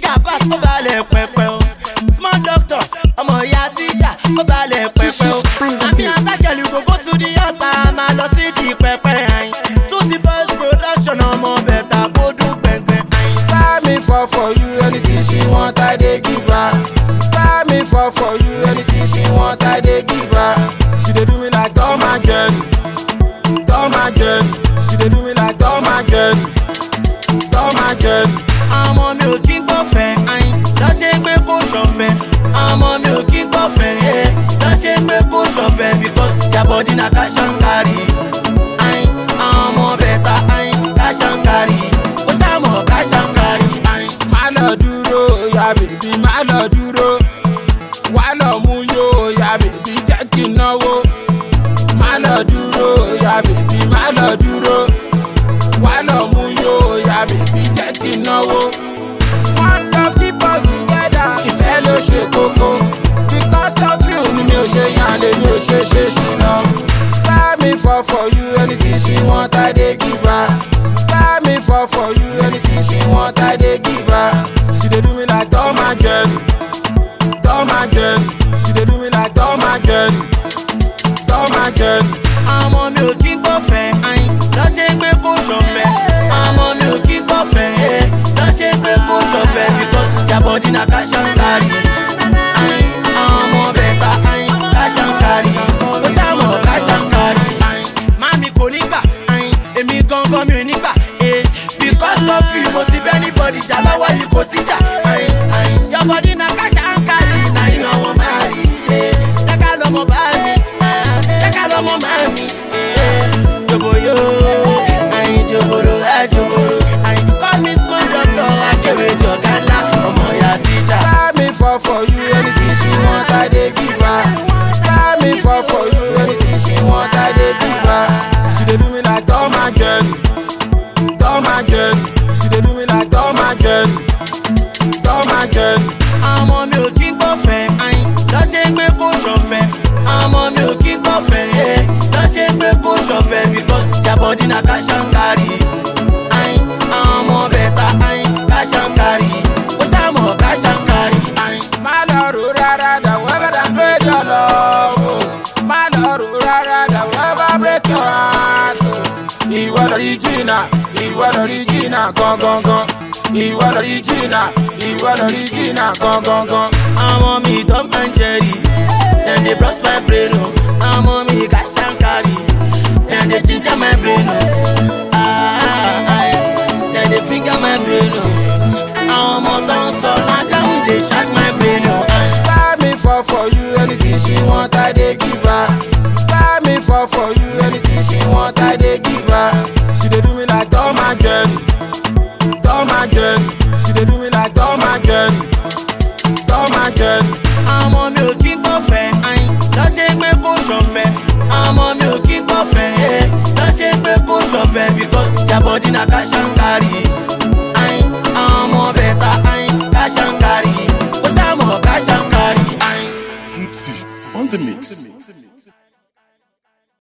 Abbas ó balẹ̀ pẹpẹ o. Small doctor ọmọ ìyá tíjà ó balẹ̀ pẹpẹ o. Àmì àtàkẹ́lì go to the altar máa lọ sí di pẹpẹ ayin. Tún ti post production ọmọ bẹ̀tà kó dún pẹ̀pẹ̀ ayin. Buy me for you, anything she want I dey give her. Buy me for you, anything she want I dey give her. She dey do me like Tom and Jerry, Tom and Jerry. She dey do me like Tom and Jerry, Tom and Jerry. Ọmọ mi ò kí ń gbọ́fẹ́ ayin, lọ́ ṣe pé kó ṣọ̀fẹ́. Ọmọ mi ò kí ń gbọ́fẹ́ lọ́ ṣe pé kó ṣọ̀fẹ́ because their body na cash and carry ayin. Ọmọ bẹ̀tà ayin cash and carry, ó ṣàmọ̀ cash and carry ayin. Má lọ dúró ya bèbí, má lọ dúró. Wá lọ mú yó ya bèbí, jẹ́ kí n náwó. Má lọ dúró ya bèbí, má lọ dúró. Wá lọ mú yó ya bèbí, jẹ́ kí n náwó. One love keep us together. Ìfẹ́ ló ṣe kókó. Because of you ni mi ò ṣe yàn lé, mi ò ṣe ṣìnà. Buy me for you, anything she want I dey give her. Buy me for you, anything she want I dey give her. She dey do me like Tom and Jerry, Tom and Jerry. She dey do me like Tom and Jerry, Tom and Jerry. Ọmọ mi ò kí ń gbọ́fẹ́ ayin, lọ́ ṣe pé kó ṣọ̀fẹ́. Ọmọ mi ò kí ń gbọ́fẹ́ lọ́ ṣe pé kó ṣọ̀fẹ́ because their body na cash and carry ayin. Ọmọ bẹ̀tà ayin cash and carry, ó ṣàmọ̀ cash and carry ayin. Mami kò ní gbà ayin, èmi gangan mi ò ní gbà because of you mo ti bẹ́ anybody jà lọ́wọ́ yìí kò síjà ayin ayin. Your body na cash and carry, na you I wan marry. Jẹ́ ká lọ́mọ bá mi, jẹ́ ká lọ́mọ máa mi. Joboyo, ayin joboro, joboro, ayin. Call me small doctor, akéwé jọ̀gálá, ọmọ ìyá tíjà. Buy me for you, anything she want I dey give her. Buy me for you, anything she want I dey give her. She dey do me like Tom and Jerry, Tom and Jerry. She dey do me like Tom and Jerry, Tom and Jerry. Ọmọ mi ò kí ń gbọ́fẹ́ ayin, lọ́ ṣe pé kó ṣọ̀fẹ́. Ọmọ mi ò kí ń gbọ́fẹ́ lọ́ ṣe pé kó ṣọ̀fẹ́ because their body na cash and carry ayin. Ọmọ bẹ̀tà ayin cash and carry, ó ṣàmọ̀ cash and carry ayin. Má lọ rò rárá, the weather that break your love. Má lọ rò rárá, the weather break your heart. Ìwọ l'original, ìwọ l'original gangan. Ìwọ l'original, ìwọ l'original gangan. Ọmọ mi Tom and Jerry, dem dey brush my brain o. Ọmọ mi cash and carry, dem dey ginger my brain o. Dem dey finger my brain o. Àwọn ọmọ tó ń sọ ládàáhùn dey shak my brain o. Buy me for you, anything she want I dey give her. Buy me for you, anything she want I dey give her. She dey do me like Tom and Jerry, Tom and Jerry. She dey do me like Tom and Jerry, Tom and Jerry. Ọmọ mi ò kí ń gbọ́fẹ́ ayin, lọ́ ṣe pé kó ṣọ̀fẹ́. Ọmọ mi ò kí ń gbọ́fẹ́ lọ́ ṣe pé kó ṣọ̀fẹ́ because their body na cash and carry.